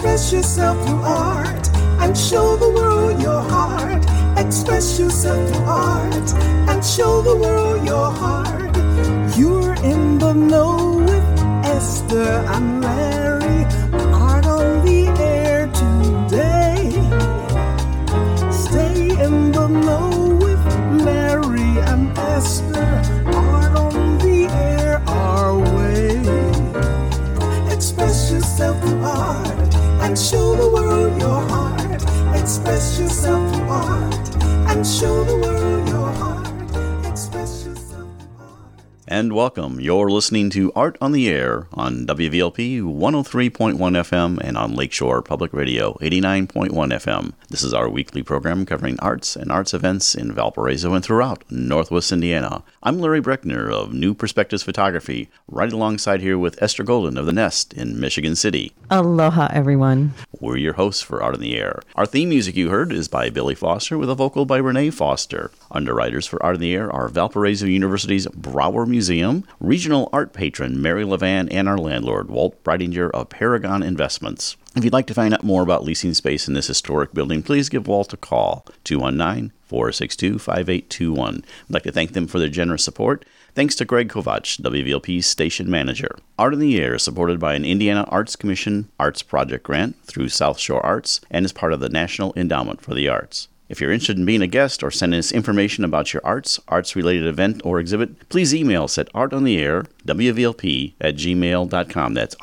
Express yourself through art and show the world your heart. Express yourself through art and show the world your heart. You're in the know with Esther and Larry. Art on the air today. Stay in the know with Larry and Esther. Art on the air our way. Express yourself through art and show the world your heart. Express yourself through art and show the world your heart. Express yourself through art. And welcome. You're listening to Art on the Air on WVLP 103.1 FM and on Lakeshore Public Radio 89.1 FM. This is our weekly program covering arts and arts events in Valparaiso and throughout Northwest Indiana. I'm Larry Breckner of New Perspectives Photography, right alongside here with Esther Golden of The Nest in Michigan City. Aloha, everyone. We're your hosts for Art on the Air. Our theme music you heard is by Billy Foster with a vocal by Renee Foster. Underwriters for Art on the Air are Valparaiso University's Brower Museum, regional art patron Mary Levan, and our landlord, Walt Breidinger of Paragon Investments. If you'd like to find out more about leasing space in this historic building, please give Walt a call, 219-462-5821. I'd like to thank them for their generous support. Thanks to Greg Kovach, WVLP's station manager. Art in the Air is supported by an Indiana Arts Commission Arts Project grant through South Shore Arts and is part of the National Endowment for the Arts. If you're interested in being a guest or sending us information about your arts-related event or exhibit, please email us at artontheair.wvlp@gmail.com. That's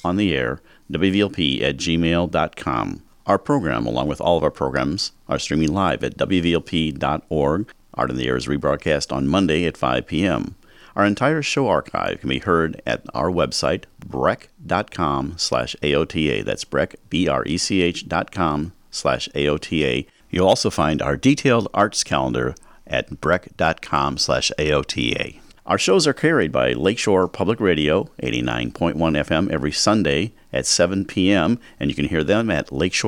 artontheair.wvlp@gmail.com. Our program, along with all of our programs, are streaming live at wvlp.org. Art on the Air is rebroadcast on Monday at 5 p.m. Our entire show archive can be heard at our website, brech.com/AOTA. That's Brech, BRECH.com/AOTA. You'll also find our detailed arts calendar at brech.com/AOTA. Our shows are carried by Lakeshore Public Radio, 89.1 FM every Sunday at 7 p.m., and you can hear them at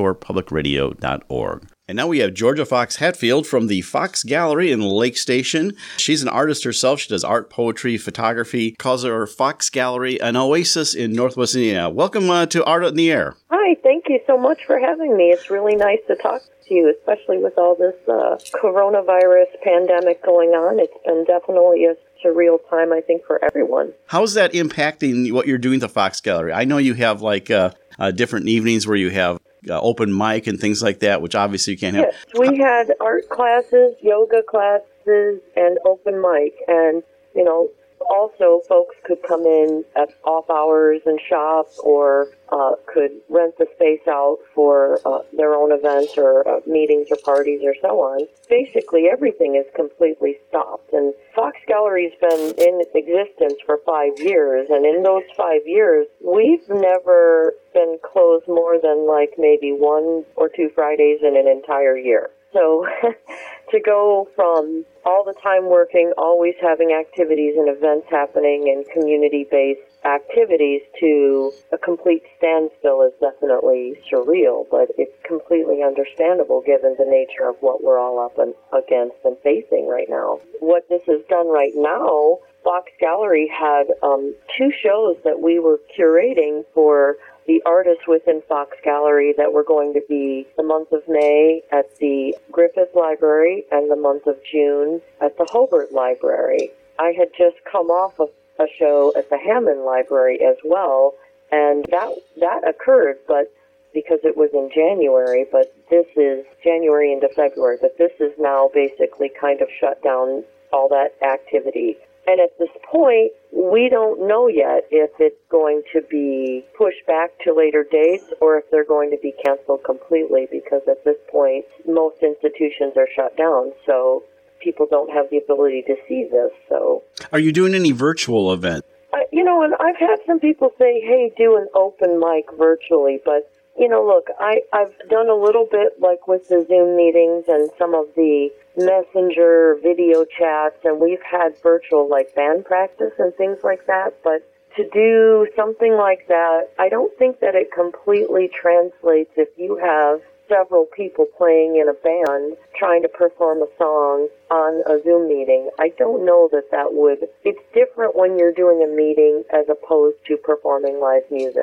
lakeshorepublicradio.org. And now we have Georgia Fox Hatfield from the Fox Gallery in Lake Station. She's an artist herself. She does art, poetry, photography, calls her Fox Gallery an oasis in Northwest Indiana. Welcome to Art on the Air. Hi, thank you so much for having me. It's really nice to talk to you, especially with all this coronavirus pandemic going on. It's been definitely a surreal time, I think, for everyone. How's that impacting what you're doing at the Fox Gallery? I know you have like different evenings where you have open mic and things like that, which obviously you can't have. Yes, we had art classes, yoga classes, and open mic. And, you know, also folks could come in at off hours and shop or could rent the space out for their own events or meetings or parties or so on. Basically, everything is completely stopped. And Fox Gallery's been in existence for 5 years. And in those 5 years, we've never been closed more than like maybe 1 or 2 Fridays in an entire year. So to go from all the time working, always having activities and events happening and community-based activities to a complete standstill is definitely surreal, but it's completely understandable given the nature of what we're all up against and facing right now. What this has done right now, Fox Gallery had 2 shows that we were curating for the artists within Fox Gallery that were going to be the month of May at the Griffith Library and the month of June at the Hobart Library. I had just come off of a show at the Hammond Library as well, and that occurred, but because it was in January, but this is January into February, but this is now basically kind of shut down all that activity. And at this point, we don't know yet if it's going to be pushed back to later dates or if they're going to be canceled completely, because at this point, most institutions are shut down, so people don't have the ability to see this. So, are you doing any virtual events? You know, and I've had some people say, hey, do an open mic virtually, but you know, look, I've done a little bit like with the Zoom meetings and some of the Messenger video chats, and we've had virtual like band practice and things like that, but to do something like that, I don't think that it completely translates if you have several people playing in a band trying to perform a song on a Zoom meeting. I don't know that would... It's different when you're doing a meeting as opposed to performing live music.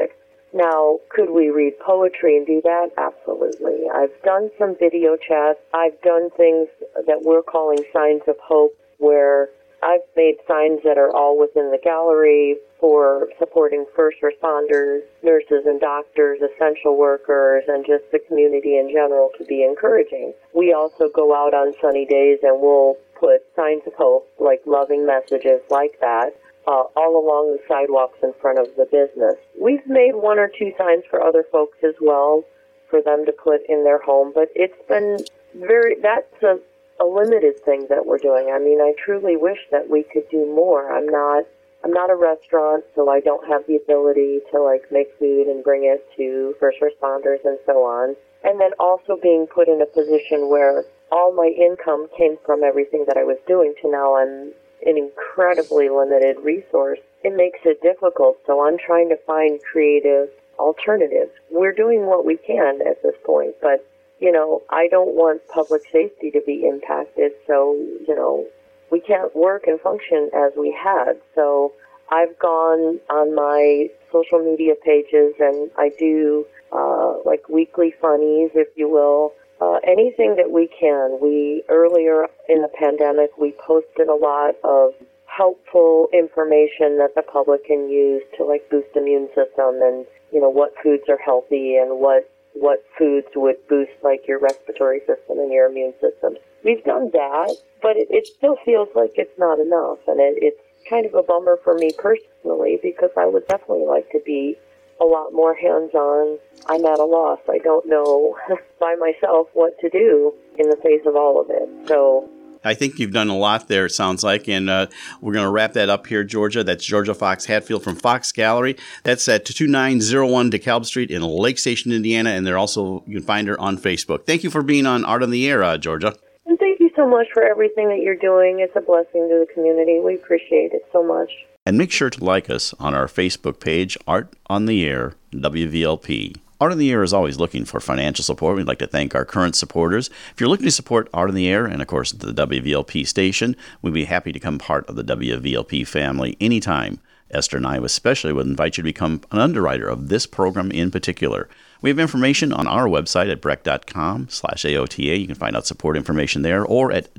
Now, could we read poetry and do that? Absolutely. I've done some video chats. I've done things that we're calling signs of hope, where I've made signs that are all within the gallery for supporting first responders, nurses and doctors, essential workers, and just the community in general to be encouraging. We also go out on sunny days and we'll put signs of hope, like loving messages like that, all along the sidewalks in front of the business. We've made one or two signs for other folks as well for them to put in their home, but it's been that's a limited thing that we're doing. I mean, I truly wish that we could do more. I'm not a restaurant, so I don't have the ability to make food and bring it to first responders and so on. And then also being put in a position where all my income came from everything that I was doing to now I'm an incredibly limited resource. It makes it difficult, so I'm trying to find creative alternatives. We're doing what we can at this point, but, I don't want public safety to be impacted, so, we can't work and function as we had. So I've gone on my social media pages and I do weekly funnies, if you will, anything that we can. Earlier in the pandemic, we posted a lot of helpful information that the public can use to boost immune system and, what foods are healthy and what foods would boost your respiratory system and your immune system. We've done that, but it still feels like it's not enough, and it's kind of a bummer for me personally because I would definitely like to be a lot more hands-on. I'm at a loss. I don't know by myself what to do in the face of all of it. So I think you've done a lot there, it sounds like, and we're going to wrap that up here, Georgia. That's Georgia Fox Hatfield from Fox Gallery. That's at 2901 DeKalb Street in Lake Station, Indiana, and you can find her on Facebook. Thank you for being on Art on the Air, Georgia. And thank you so much for everything that you're doing. It's a blessing to the community. We appreciate it so much. And make sure to like us on our Facebook page, Art on the Air, WVLP. Art on the Air is always looking for financial support. We'd like to thank our current supporters. If you're looking to support Art on the Air and, of course, the WVLP station, we'd be happy to become part of the WVLP family anytime. Esther and I especially would invite you to become an underwriter of this program in particular. We have information on our website at breck.com/AOTA. You can find out support information there, or at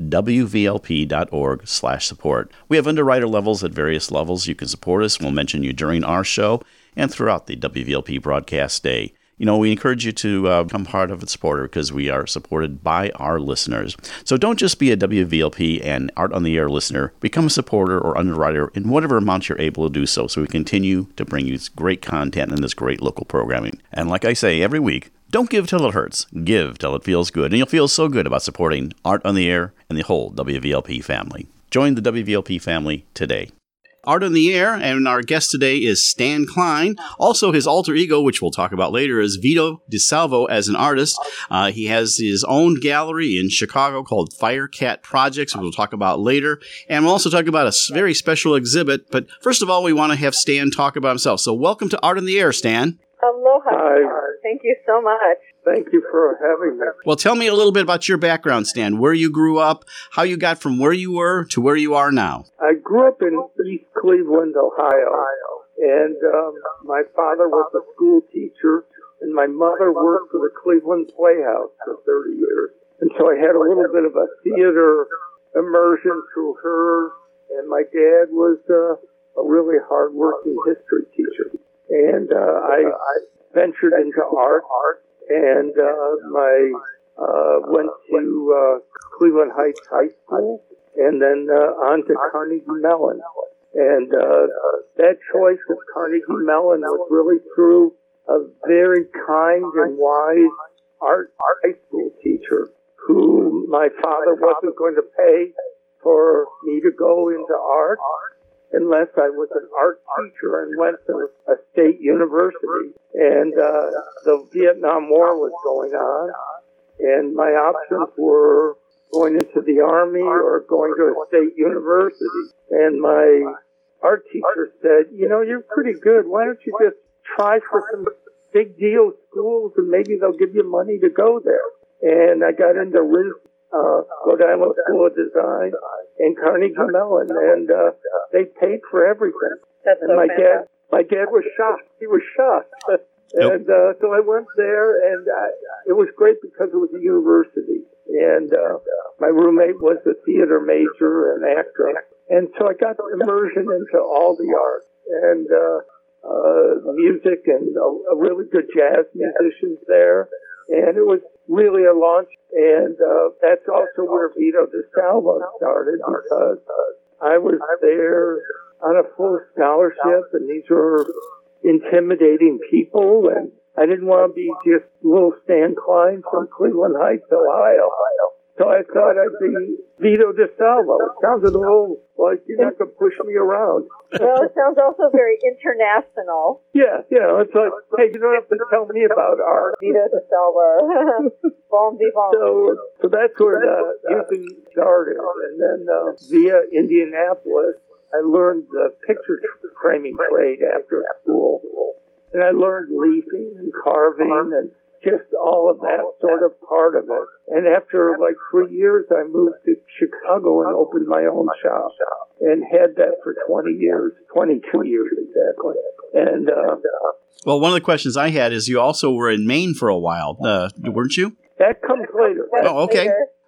wvlp.org/support. We have underwriter levels at various levels. You can support us. We'll mention you during our show and throughout the WVLP broadcast day. We encourage you to become part of a supporter because we are supported by our listeners. So don't just be a WVLP and Art on the Air listener. Become a supporter or underwriter in whatever amount you're able to do so we continue to bring you great content and this great local programming. And like I say every week, don't give till it hurts. Give till it feels good. And you'll feel so good about supporting Art on the Air and the whole WVLP family. Join the WVLP family today. Art on the Air, and our guest today is Stan Klein. Also, his alter ego, which we'll talk about later, is Vito DeSalvo as an artist. He has his own gallery in Chicago called Firecat Projects, which we'll talk about later. And we'll also talk about a very special exhibit. But first of all, we want to have Stan talk about himself. So welcome to Art on the Air, Stan. Aloha. Hi. Thank you so much. Thank you for having me. Well, tell me a little bit about your background, Stan, where you grew up, how you got from where you were to where you are now. I grew up in East Cleveland, Ohio, and my father was a school teacher, and my mother worked for the Cleveland Playhouse for 30 years. And so I had a little bit of a theater immersion through her, and my dad was a really hard-working history teacher. And I ventured into art, and went to Cleveland Heights High School, and then on to Carnegie Mellon. And that choice of Carnegie Mellon was really through a very kind and wise art high school teacher who my father wasn't going to pay for me to go into art unless I was an art teacher and went to a state university. And the Vietnam War was going on, and my options were going into the Army or going to a state university. And my art teacher said, you're pretty good. Why don't you just try for some big deal schools and maybe they'll give you money to go there. And I got into Rhode Island School of Design and Carnegie Mellon, and they paid for everything. That's and so my fantastic. dad was shocked. He was shocked. And so I went there, and it was great because it was a university. And my roommate was a theater major and actor. And so I got immersion into all the arts and music and a really good jazz musicians there. And it was really a launch. And that's also where Vito DeSalvo started, because I was there on a full scholarship, and these were intimidating people, and I didn't want to be just little Stan Klein from Cleveland Heights, Ohio. So I thought I'd be Vito DeSalvo. It sounded a little like you're not going to push me around. Well, it sounds also very international. Yeah, it's like, hey, you don't have to tell me about art. Vito DeSalvo. Bon vivant. So that's where the music started. And then via Indianapolis, I learned the picture framing trade after school. And I learned leafing and carving and just all of that sort of part of it. And after like 3 years, I moved to Chicago and opened my own shop and had that for 20 years, 22 years exactly. And well, one of the questions I had is you also were in Maine for a while, weren't you? that comes later. Oh, okay.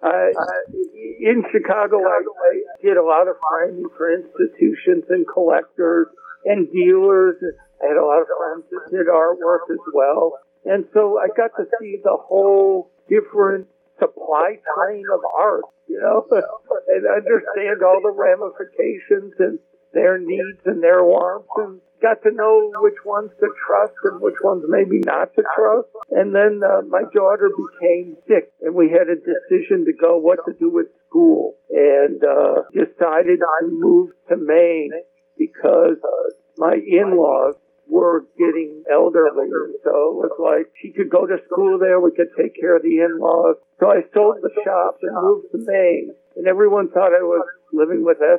In Chicago, I did a lot of framing for institutions and collectors and dealers. I had a lot of friends that did artwork as well. And so I got to see the whole different supply chain of art, you know, and understand all the ramifications and their needs and their wants, and got to know which ones to trust and which ones maybe not to trust. And then my daughter became sick, and we had a decision to go what to do with school, and decided to move to Maine because my in-laws were getting elderly. So it was like she could go to school there, we could take care of the in-laws. So I sold the shop and moved to Maine, and everyone thought I was living with us.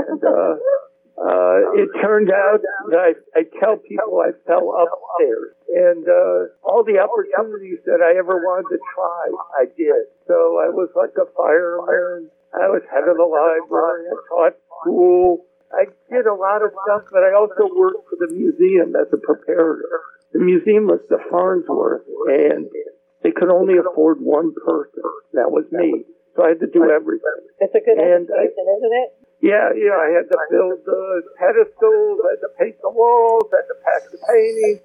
And it turned out that I tell people I fell upstairs, and all the opportunities that I ever wanted to try, I did. So I was like a fireman, I was head of the library, I taught school, I did a lot of stuff, but I also worked for the museum as a preparator. The museum was the Farnsworth, and they could only afford one person. That was me. So I had to do everything. It's a good education, isn't it? Yeah, I had to build the pedestals, I had to paint the walls, I had to pack the painting,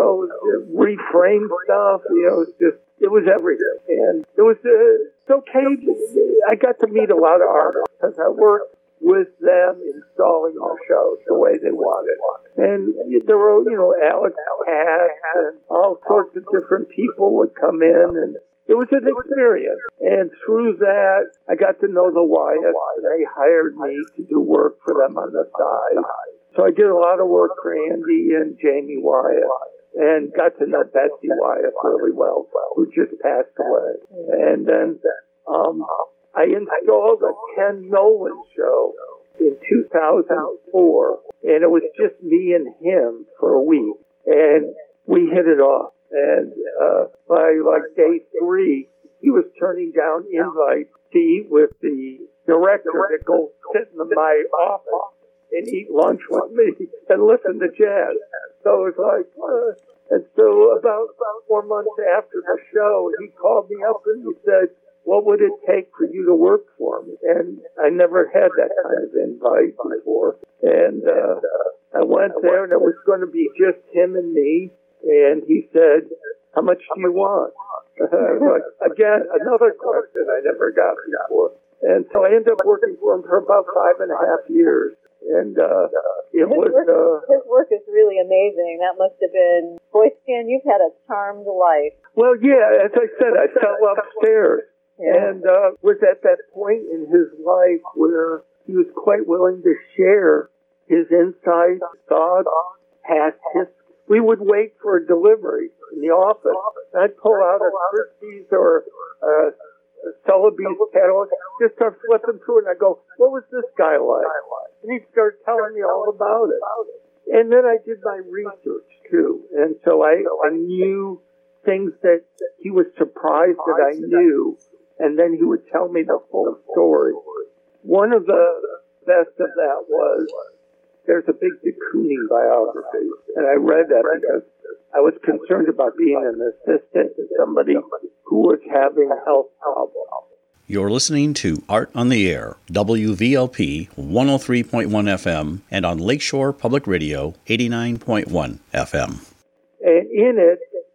reframe stuff, it was everything. And it was, it's okay. I got to meet a lot of artists because I worked with them installing our shows the way they wanted. And there were, Alex Cass and all sorts of different people would come in, and it was an experience. And through that, I got to know the Wyatts, and they hired me to do work for them on the side. So I did a lot of work for Andy and Jamie Wyatt, and got to know Betsy Wyatt really well, who just passed away. And then I installed a Ken Nolan show in 2004, and it was just me and him for a week, and we hit it off. And by day 3, he was turning down invites to eat with the director to go sit in my office and eat lunch with me and listen to jazz. So it was like, and so about 4 months after the show, he called me up and he said, what would it take for you to work for me? And I never had that kind of invite before. And I went there, and it was going to be just him and me. And he said, how much do you want? Again, another question I never got before. And so I ended up working for him for about 5.5 years. And his work is really amazing. That must have been, boy, Stan, you've had a charmed life. Well, yeah, as I said, I fell upstairs. Yeah. And was at that point in his life where he was quite willing to share his insights, thoughts, past history. We would wait for a delivery in the office. I'd pull out a Christie's or a Sotheby's catalog, just start flipping through it, and I'd go, what was this guy like? And he'd start telling me all about it. And then I did my research, too. And so I knew things that he was surprised that I knew, and then he would tell me the full story. One of the best of that was, there's a big de Kooning biography, and I read that because I was concerned about being an assistant to somebody who was having health problems. You're listening to Art on the Air, WVLP 103.1 FM, and on Lakeshore Public Radio 89.1 FM. And in it,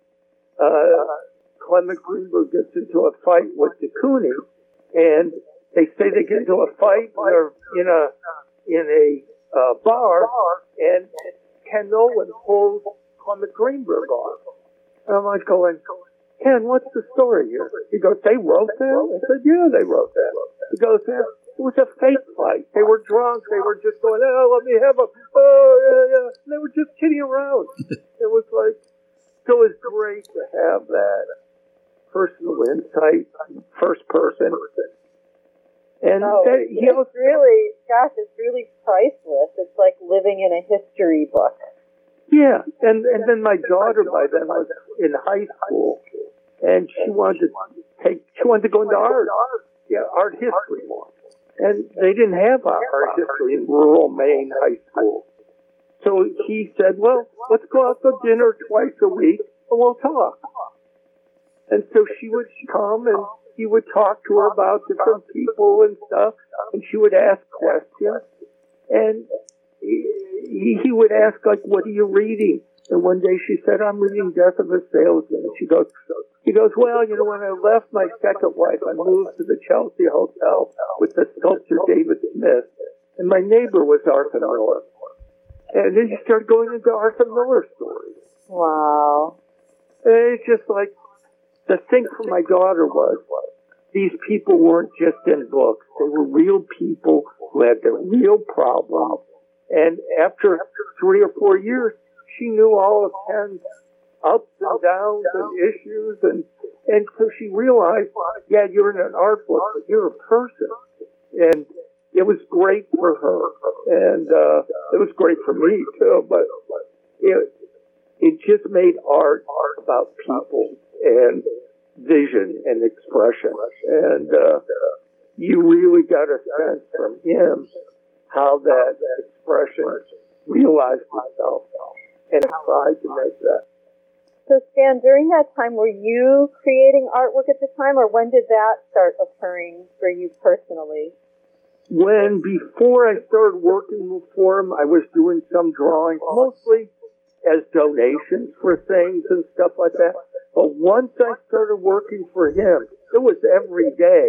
Clement Greenberg gets into a fight with de Kooning, and they say they get into a fight, and they're in a bar, and Ken Nolan pulls Clement Greenberg off. And I'm like going, Ken, what's the story here? He goes, they wrote that? I said, yeah, they wrote that. He goes, yeah, it was a fake fight. They were drunk. They were just going, oh, let me have a, oh, yeah. And they were just kidding around. It was like, so it was great to have that personal insight, first person. And it's really priceless. It's like living in a history book. Yeah, and then my daughter by then was in high school, and she wanted to go into art history more. And they didn't have art history in rural Maine high school. So he said, well, let's go out to dinner twice a week and we'll talk. And so she would come and he would talk to her about different people and stuff, and she would ask questions. And he would ask, like, what are you reading? And one day she said, I'm reading Death of a Salesman. And he goes, well, when I left my second wife, I moved to the Chelsea Hotel with the sculptor David Smith. And my neighbor was Arthur Miller. And then he started going into Arthur Miller stories. Wow. And it's just like, the thing for my daughter was, these people weren't just in books. They were real people who had their real problems. And after 3 or 4 years, she knew all of Ken's ups and downs and issues. And so she realized, yeah, you're in an art book, but you're a person. And it was great for her. And it was great for me, too. But it just made art about people and vision and expression. And you really got a sense from him how that expression realized itself and tried to make that. So Stan, during that time, were you creating artwork at the time, or when did that start occurring for you personally? Before I started working for him, I was doing some drawing, mostly as donations for things and stuff like that. But once I started working for him, it was every day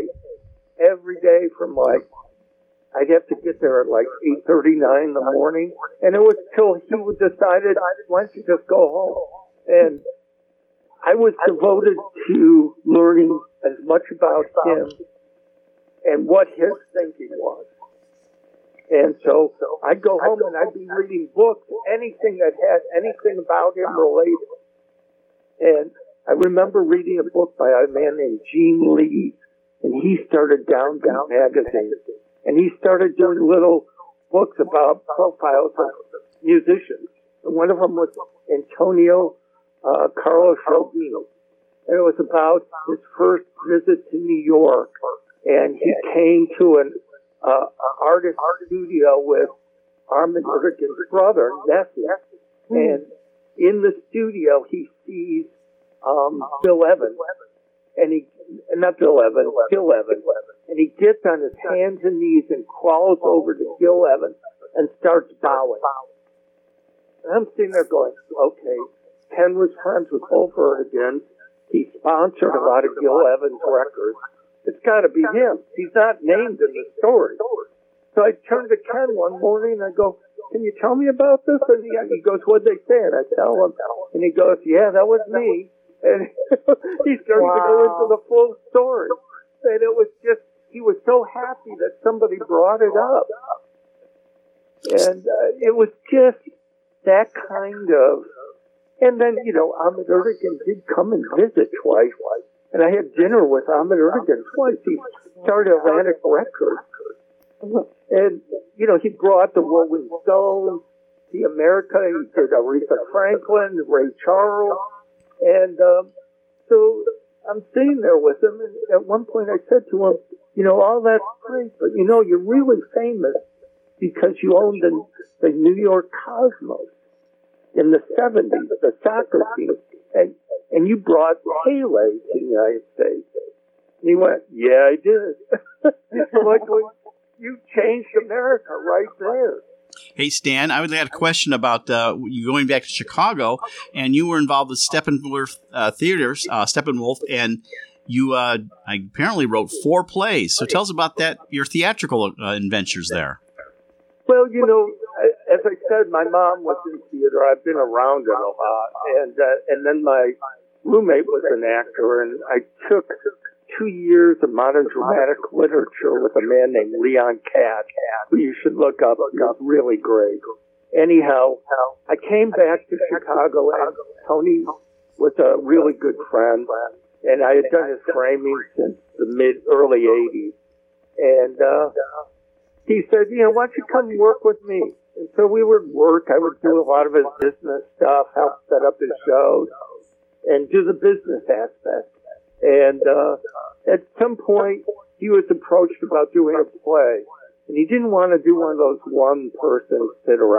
from I'd have to get there at 8:39 in the morning, and it was till he decided, why don't you just go home? And I was devoted to learning as much about him and what his thinking was. And so I'd go home and I'd be reading books, anything that had anything about him related. And I remember reading a book by a man named Gene Lee, and he started Down Magazine. And he started doing little books about profiles of musicians. And one of them was Antonio Carlos Jobim. And it was about his first visit to New York. And he came to an artist studio with Armin Erdöggin's brother, Nessie. And in the studio, he sees Bill Evans. Gil Evans. And he gets on his hands and knees and crawls over to Gil Evans and starts bowing. And I'm sitting there going, okay, Ken was friends with Wolf Erdögin. He sponsored a lot of Gil Evans records. It's got to be him. He's not named in the story. So I turned to Ken one morning and I go, can you tell me about this? And he goes, what'd they say? And I tell him. And he goes, yeah, that was me. And he started to go into the full story. And it was just, he was so happy that somebody brought it up. And it was just that kind of, and then, Ahmet Erdögin did come and visit twice. And I had dinner with Ahmet Erdögin twice. He started Atlantic Records. And, he brought the Rolling Stones, the America, he did Aretha Franklin, Ray Charles. And so I'm sitting there with him, and at one point I said to him, all that's great, but you're really famous because you own the New York Cosmos. And in the 70s, the soccer team, and you brought Pele to the United States. And he went, yeah, I did. Like, you changed America right there. Hey, Stan, I would have a question about you going back to Chicago, and you were involved with Steppenwolf Theaters, Steppenwolf, and you apparently wrote 4 plays. So tell us about that, your theatrical adventures there. Well, as I said, my mom was in theater. I've been around it a lot. And then my roommate was an actor, and I took 2 years of modern dramatic literature with a man named Leon Katz, who you should look up. He's really great. Anyhow, I came back to Chicago, and Tony was a really good friend, and I had done his framing since the early 80s. And he said, why don't you come work with me? And so we would work. I would do a lot of his business stuff, help set up his shows, and do the business aspect. And at some point, he was approached about doing a play, and he didn't want to do one of those one-person sit-around